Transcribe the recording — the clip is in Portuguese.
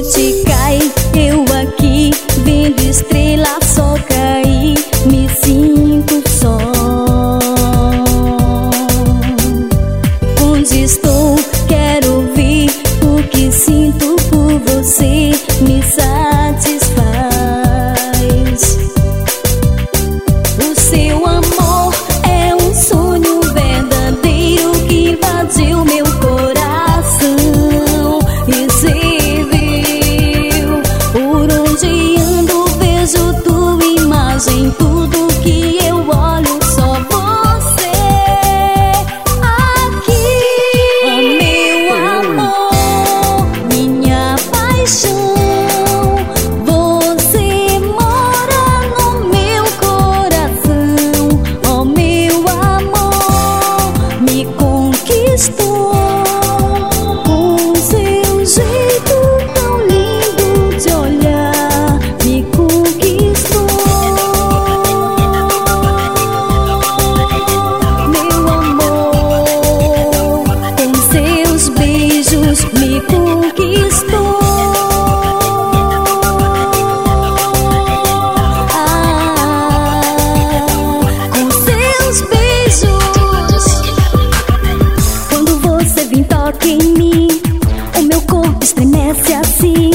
noite cai, eu aqui vendo estrela só cair, me sinto só. Onde estou? Quero ouvir o que sinto por você, me satisfaz. O seu amor é um sonho verdadeiro que invadiu meu coração e serviu. Por onde ando vejo tua imagem, tudo que eu olho só você. Aqui, oh meu amor, minha paixão, você mora no meu coração. Oh meu amor, me conquistou com seu jeito tão lindo de olhar, me conquistou. Meu amor, com seus beijos me conquistou. Com seus beijos. Quando você vem, toca em mim, o meu corpo estremece assim.